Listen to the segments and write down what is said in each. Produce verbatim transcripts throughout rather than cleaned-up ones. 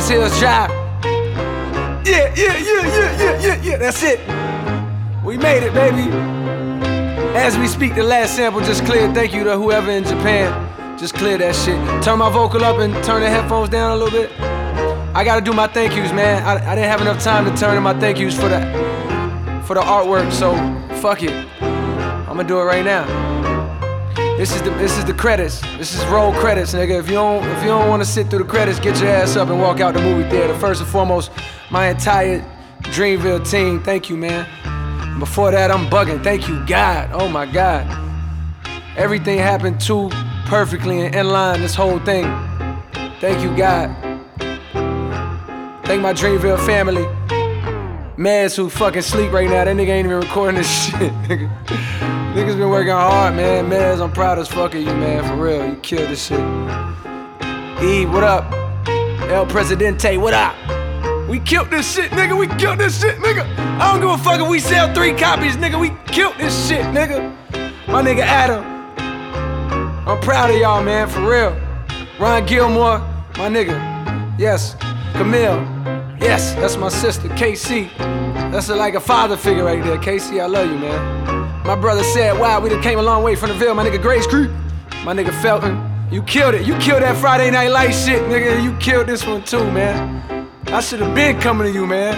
Forest Hills Drive. Yeah, yeah, yeah, yeah, yeah, yeah, yeah, that's it. We made it, baby. As we speak, the last sample just cleared. Thank you to whoever in Japan. Just clear that shit. Turn my vocal up and turn the headphones down a little bit. I gotta do my thank yous, man. I, I didn't have enough time to turn in my thank yous for the, for the artwork, so fuck it. I'm gonna do it right now. This is the this is the credits. This is roll credits, nigga. If you don't if you don't want to sit through the credits, get your ass up and walk out the movie theater. First and foremost, my entire Dreamville team, thank you, man. Before that, I'm bugging. Thank you, God. Oh my God. Everything happened too perfectly and in line. This whole thing. Thank you, God. Thank my Dreamville family. Maz who fucking sleep right now. That nigga ain't even recording this shit, nigga. Niggas been working hard, man. Maz, I'm proud as fuck of you, man. For real, you killed this shit. E, what up? El Presidente, what up? We killed this shit, nigga. We killed this shit, nigga. I don't give a fuck if we sell three copies, nigga. We killed this shit, nigga. My nigga Adam. I'm proud of y'all, man, for real. Ron Gilmore, my nigga. Yes. Camille. Yes, that's my sister, K C. That's a, like a father figure right there. K C, I love you, man. My brother said, wow, we done came a long way from the Ville. My nigga Grace Creek. My nigga Felton. You killed it. You killed that Friday Night Lights shit, nigga. You killed this one too, man. I should have been coming to you, man.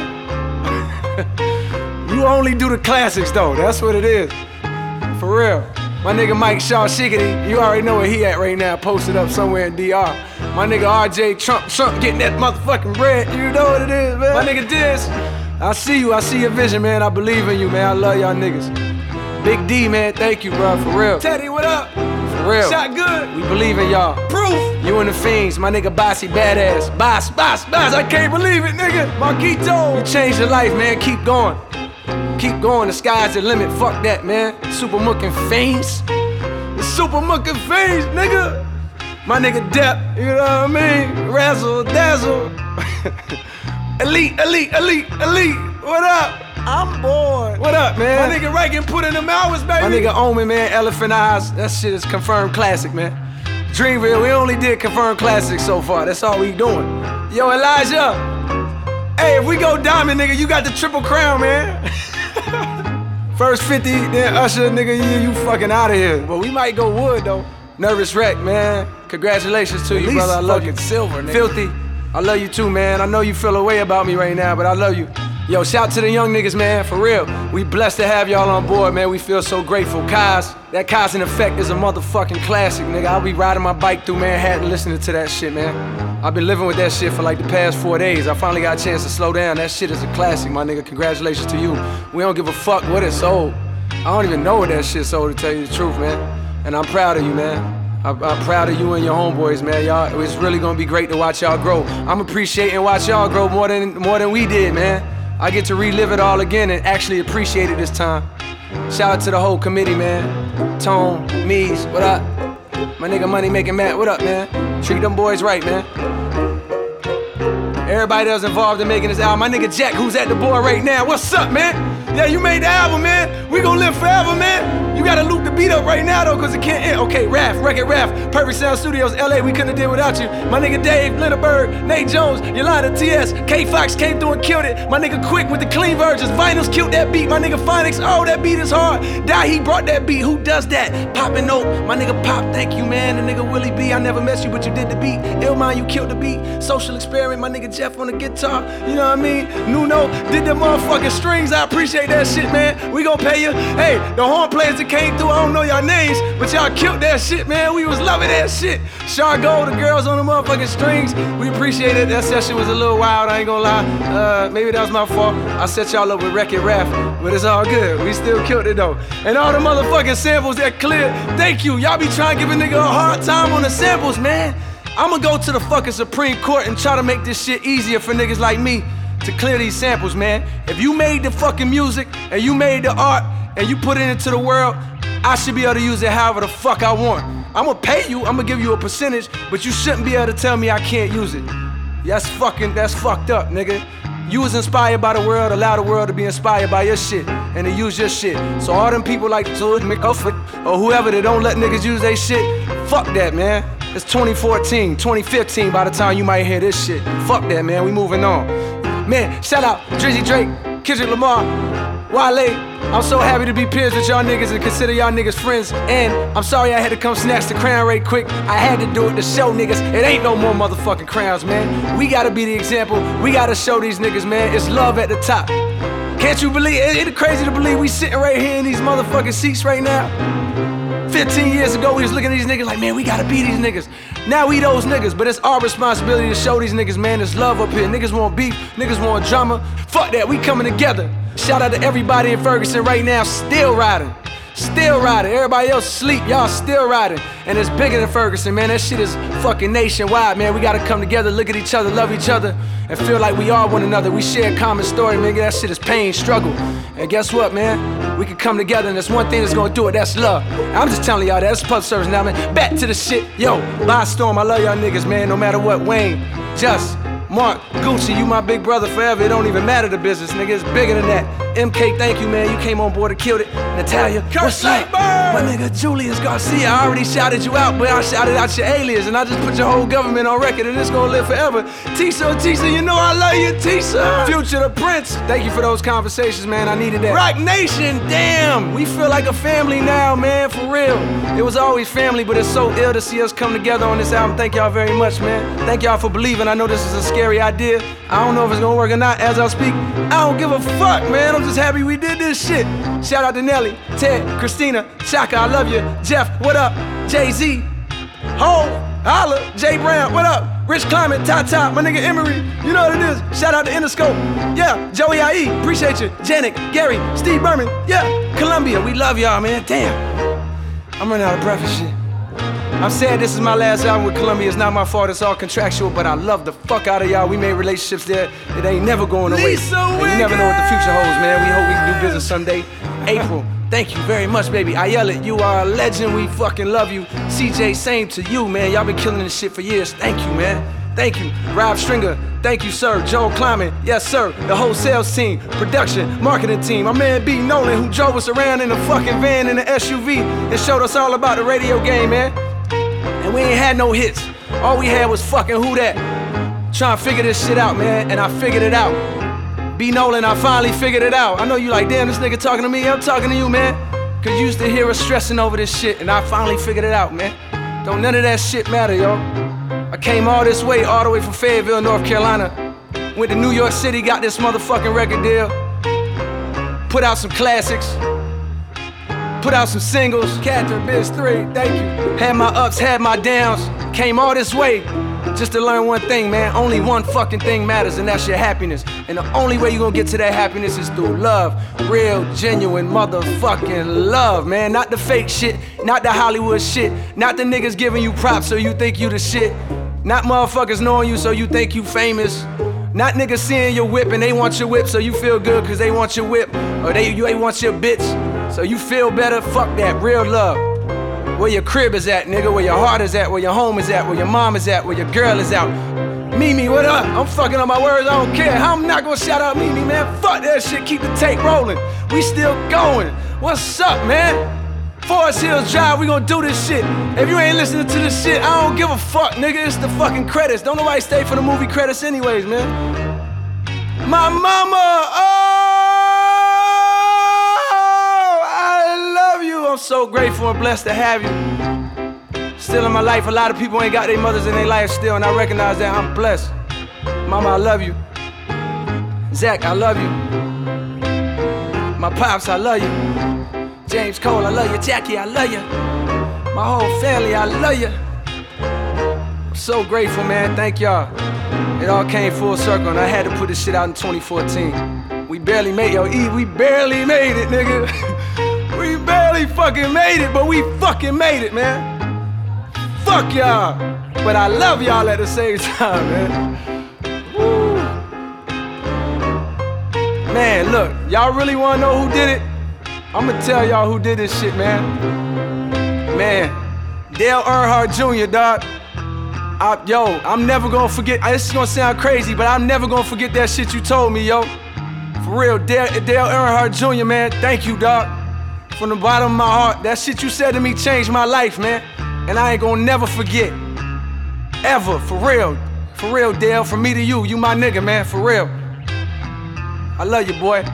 You only do the classics, though. That's what it is. For real. My nigga Mike Shaw Shiggity, you already know where he at right now, posted up somewhere in D R. My nigga R J Trump, Trump getting that motherfucking bread. You know what it is, man. My nigga Diz, I see you, I see your vision, man. I believe in you, man. I love y'all niggas. Big D, man, thank you, bro, for real. Teddy, what up? For real. Shot good. We believe in y'all. Proof. You and the Fiends, my nigga Bossy Badass. Boss, boss, boss, I can't believe it, nigga. Marquito. You changed your life, man. Keep going. Keep going, the sky's the limit. Fuck that, man. Super Mookin' Fiends. The Super Mookin' Fiends, nigga. My nigga Depp, you know what I mean? Razzle, dazzle. Elite, elite, elite, elite. What up? I'm bored. What up, man? My nigga Reagan put in them hours, baby. My nigga Omen, man, Elephant Eyes. That shit is confirmed classic, man. Dreamville, we only did confirmed classics so far. That's all we doing. Yo, Elijah. Hey, if we go diamond, nigga, you got the triple crown, man. First fifty, then Usher, nigga, you, you fucking out of here. But we might go wood, though. Nervous Wreck, man. Congratulations to you, brother. I love you. Silver, nigga. Filthy. I love you too, man. I know you feel a way about me right now, but I love you. Yo, shout to the young niggas, man, for real. We blessed to have y'all on board, man. We feel so grateful. Kaz, that Kaz in Effect is a motherfucking classic, nigga. I'll be riding my bike through Manhattan listening to that shit, man. I've been living with that shit for like the past four days. I finally got a chance to slow down. That shit is a classic, my nigga. Congratulations to you. We don't give a fuck what it sold. I don't even know what that shit sold, to tell you the truth, man. And I'm proud of you, man. I'm, I'm proud of you and your homeboys, man. Y'all, it's really gonna be great to watch y'all grow. I'm appreciating watch y'all grow more than more than we did, man. I get to relive it all again and actually appreciate it this time. Shout out to the whole committee, man. Tone, Mees, what up? My nigga Money Making Matt, what up, man? Treat them boys right, man. Everybody that was involved in making this album. My nigga Jack, who's at the board right now. What's up, man? Yeah, you made the album, man. We gon' live forever, man. You gotta loop the beat up right now, though, cause it can't end. Okay, Raph, Record Raph, Perfect Sound Studios, L A, we couldn't have did without you. My nigga Dave, Lindenberg, Nate Jones, Yolanda T S, K Fox came through and killed it. My nigga Quick with the clean versions, Vinyls killed that beat. My nigga Phonics, oh, that beat is hard. Die, he brought that beat, who does that? Poppin' Note, my nigga Pop, thank you, man. The nigga Willie B, I never met you, but you did the beat. Illmind, you killed the beat. Social Experiment, my nigga Jeff on the guitar, you know what I mean? Nuno did the motherfucking strings, I appreciate that shit, man. We gon' pay you. Hey, the horn players that came through, I don't know y'all names, but y'all killed that shit, man. We was loving that shit. Chargo, the girls on the motherfucking strings, we appreciate it. That session was a little wild, I ain't gonna lie. Uh, maybe that was my fault. I set y'all up with Wreck-It Rap, but it's all good. We still killed it though. And all the motherfucking samples that cleared, thank you. Y'all be trying to give a nigga a hard time on the samples, man. I'ma go to the fucking Supreme Court and try to make this shit easier for niggas like me to clear these samples, man. If you made the fucking music and you made the art and you put it into the world, I should be able to use it however the fuck I want. I'ma pay you, I'ma give you a percentage, but you shouldn't be able to tell me I can't use it. That's fucking, that's fucked up, nigga. You was inspired by the world, allow the world to be inspired by your shit and to use your shit. So all them people like George McCuffin or whoever that don't let niggas use their shit, fuck that, man. It's twenty fourteen, twenty fifteen by the time you might hear this shit. Fuck that, man, we moving on. Man, shout out Drizzy Drake, Kendrick Lamar, Wale. I'm so happy to be peers with y'all niggas and consider y'all niggas friends. And I'm sorry I had to come snatch the crown right quick. I had to do it to show niggas it ain't no more motherfucking crowns, man. We gotta be the example. We gotta show these niggas, man, it's love at the top. Can't you believe it? It's crazy to believe we sitting right here in these motherfucking seats right now. fifteen years ago, we was looking at these niggas like, man, we gotta be these niggas. Now we those niggas, but it's our responsibility to show these niggas, man, there's love up here. Niggas want beef, niggas want drama. Fuck that, we coming together. Shout out to everybody in Ferguson right now, still riding. Still riding. Everybody else sleep, y'all still riding. And it's bigger than Ferguson, man. That shit is fucking nationwide, man. We gotta come together, look at each other, love each other, and feel like we are one another. We share a common story, nigga. That shit is pain, struggle. And guess what, man? We can come together, and there's one thing that's gonna do it, that's love. I'm just telling y'all that. That's public service now, man. Back to the shit. Yo, by storm, I love y'all niggas, man. No matter what, Wayne, Just, Mark, Gucci, you my big brother forever. It don't even matter the business, nigga. It's bigger than that. M K, thank you, man. You came on board and killed it. Natalia, what's up? My nigga Julius Garcia, I already shouted you out, but I shouted out your alias, and I just put your whole government on record, and it's gonna live forever. Tisa, Tisa, you know I love you, Tisa. Future the Prince, thank you for those conversations, man. I needed that. Rock Nation, damn, we feel like a family now, man, for real. It was always family, but it's so ill to see us come together on this album. Thank y'all very much, man. Thank y'all for believing. I know this is a scary idea. I don't know if it's gonna work or not as I speak. I don't give a fuck, man. I'm just happy we did this shit. Shout out to Nelly, Ted, Christina, Chaka, I love you. Jeff, what up? Jay-Z, Ho, Holla, Jay Brown, what up? Rich Climate, Tata, my nigga Emery, you know what it is. Shout out to Interscope, yeah. Joey I E, appreciate you. Janet, Gary, Steve Berman, yeah. Columbia, we love y'all, man. Damn, I'm running out of breath and shit. I'm sad this is my last album with Columbia. It's not my fault, it's all contractual, but I love the fuck out of y'all. We made relationships there. It ain't never going away. Lisa and you never know what the future holds, man. We hope we can do business someday. April, thank you very much, baby. I yell it, you are a legend. We fucking love you. C J, same to you, man. Y'all been killing this shit for years. Thank you, man. Thank you. Rob Stringer, thank you, sir. Joel Kleiman, yes, sir. The whole sales team, production, marketing team. My man B. Nolan, who drove us around in a fucking van in the S U V and showed us all about the radio game, man. And we ain't had no hits. All we had was fucking Who Dat. Trying to figure this shit out, man, and I figured it out. B. Nolan, I finally figured it out. I know you like, damn, this nigga talking to me. I'm talking to you, man. Cause you used to hear us stressing over this shit, and I finally figured it out, man. Don't none of that shit matter, yo. I came all this way, all the way from Fayetteville, North Carolina. Went to New York City, got this motherfucking record deal. Put out some classics. Put out some singles. Catherine, Biz three, thank you. Had my ups, had my downs. Came all this way just to learn one thing, man. Only one fucking thing matters, and that's your happiness. And the only way you're gonna get to that happiness is through love. Real, genuine, motherfucking love, man. Not the fake shit, not the Hollywood shit. Not the niggas giving you props so you think you the shit. Not motherfuckers knowing you so you think you famous. Not niggas seeing your whip and they want your whip so you feel good cause they want your whip. Or they, you ain't want your bitch so you feel better. Fuck that, real love. Where your crib is at, nigga, where your heart is at, where your home is at, where your mom is at, where your girl is out. Mimi, what up? I'm fucking up my words, I don't care. I'm not gonna shout out Mimi, man. Fuck that shit, keep the tape rolling. We still going. What's up, man? Forest Hills Drive, we gonna do this shit. If you ain't listening to this shit, I don't give a fuck, nigga. It's the fucking credits. Don't nobody stay for the movie credits anyways, man. My mama, oh, I love you. I'm so grateful and blessed to have you. Still in my life, a lot of people ain't got their mothers in their life still, and I recognize that. I'm blessed. Mama, I love you. Zach, I love you. My pops, I love you. James Cole, I love you. Jackie, I love you. My whole family, I love you. I'm so grateful, man. Thank y'all. It all came full circle, and I had to put this shit out in twenty fourteen. We barely made it, yo, E, we barely made it, nigga. We barely fucking made it, but we fucking made it, man. Fuck y'all. But I love y'all at the same time, man. Woo. Man, look, y'all really wanna know who did it? I'm gonna tell y'all who did this shit, man. Man, Dale Earnhardt Junior, dog. I, yo, I'm never gonna forget, this is gonna sound crazy, but I'm never gonna forget that shit you told me, yo. For real, Dale, Dale Earnhardt Junior, man, thank you, dog. From the bottom of my heart, that shit you said to me changed my life, man. And I ain't gonna never forget. ever, for real. For real, Dale, from me to you, you my nigga, man, for real. I love you, boy.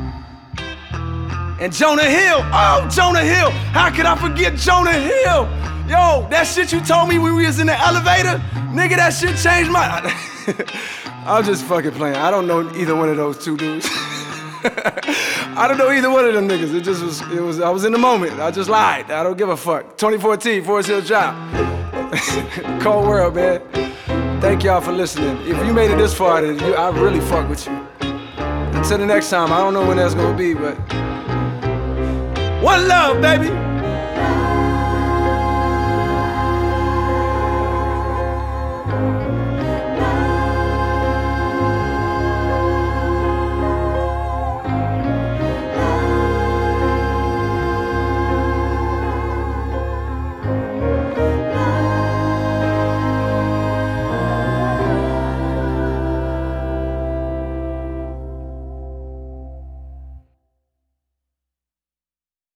And Jonah Hill, oh, Jonah Hill. How could I forget Jonah Hill? Yo, that shit you told me when we was in the elevator, nigga, that shit changed my... I'm just fucking playing. I don't know either one of those two dudes. I don't know either one of them niggas. It just was, it was, I was in the moment. I just lied. I don't give a fuck. twenty fourteen, Forest Hill Drive. Cold world, man. Thank y'all for listening. If you made it this far, then you, I really fuck with you. Until the next time, I don't know when that's gonna be, but one love, baby.